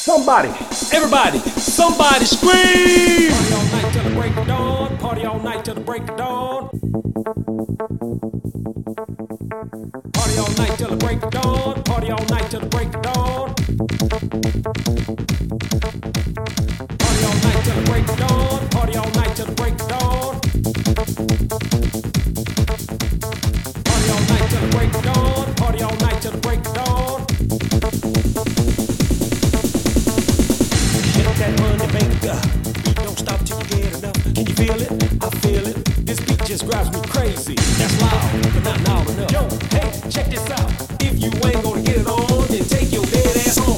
Somebody, everybody, somebody scream! Party all night till the break of dawn. Party all night till the break of dawn. Party all night till the break of dawn. Party all night till the break of dawn. Party all night till the break of dawn. Party all night till the break of dawn. Party all night till the break of dawn. Party all night till the break of dawn. Get that money maker. Beat don't stop till you get enough. Can you feel it? I feel it. This beat just drives me crazy. That's loud, but not loud enough. Yo, hey, check this out. If you ain't gonna get it on, then take your dead ass home.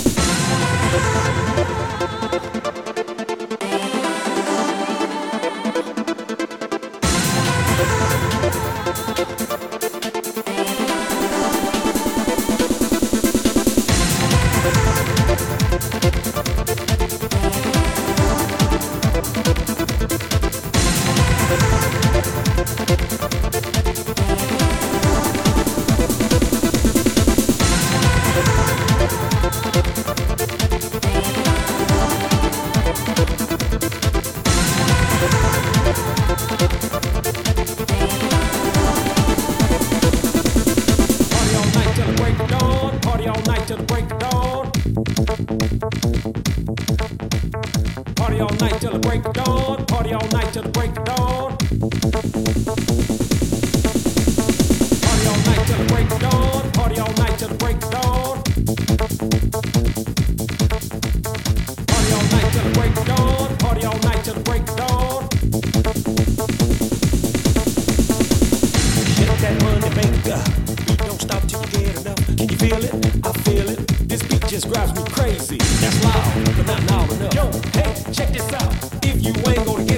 Party all night till the break of dawn. Party all night till the break of dawn. Party all night till the break of dawn. Party all night till the break of dawn. Party all night till the break of dawn. Party all night till the break of dawn. Party all night till the break of dawn. Shake that money maker. Beat don't stop till you get enough. Can you feel it? I feel it. This beat just drives me crazy. That's loud, but not loud enough. Yo, hey, check this out. If you ain't gonna get